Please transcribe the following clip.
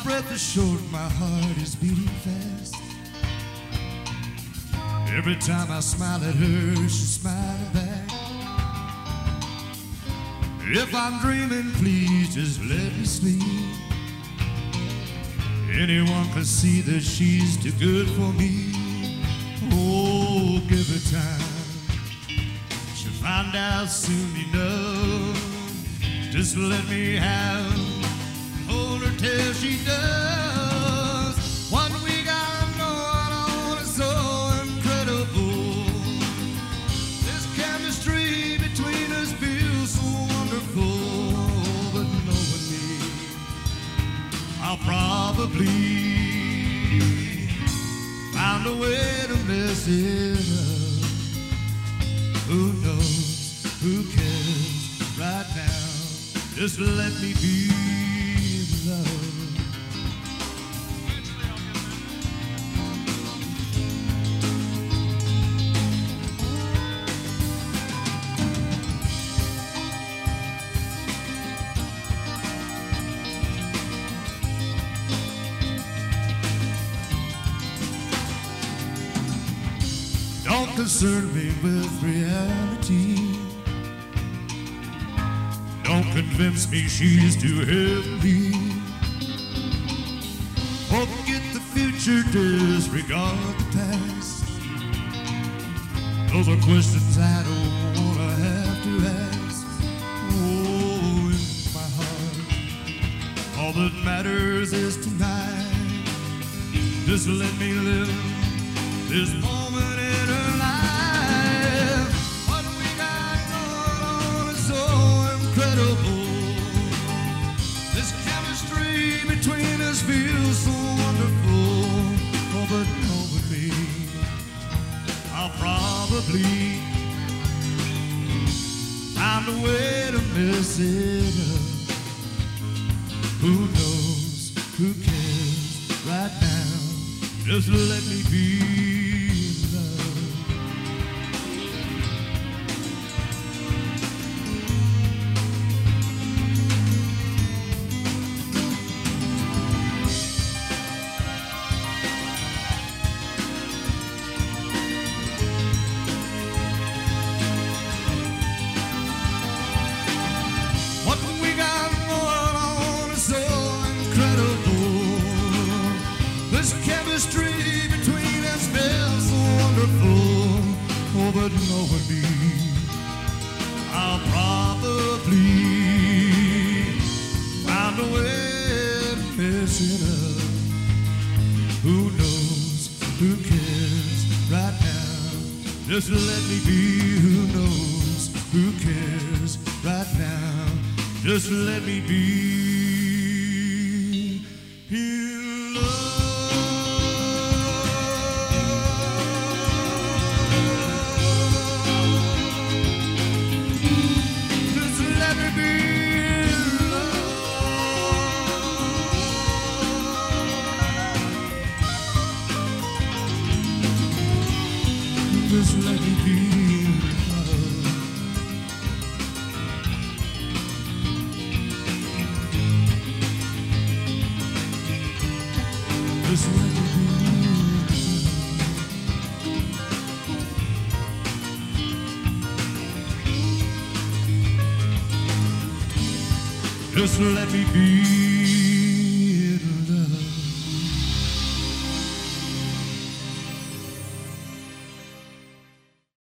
breath is short, my heart is beating fast. Every time I smile at her, she's smiling back. If I'm dreaming, please just let me sleep. Anyone can see that she's too good for me. Oh, give her time, she'll find out soon enough. Just let me have, hold her till she does. What we got going on is so incredible. This chemistry between us feels so wonderful. But knowing me, I'll probably find a way to mess it up. Who knows, who cares right now? Just let me be loved. Don't concern me with reality. Don't convince me she's too heavy. Forget the future, disregard the past. Those are questions I don't wanna have to ask. Oh, in my heart, all that matters is tonight. Just let me live this moment in her life. What we got going on is so incredible. This chemistry between us feels so wonderful. Oh, but over me, I'll probably find a way to mess it up. Who knows, who cares right now? Just let me be loved. What we got going on is so incredible. This chemistry between us feels so wonderful. Oh, but knowing me, I'll probably find a way to mess it up. Who knows, who cares right now? Just let me be. Who knows, who cares right now? Just let me be in love. Just let me be in love. Just let me be in love. Just let me be in love. Just let me be.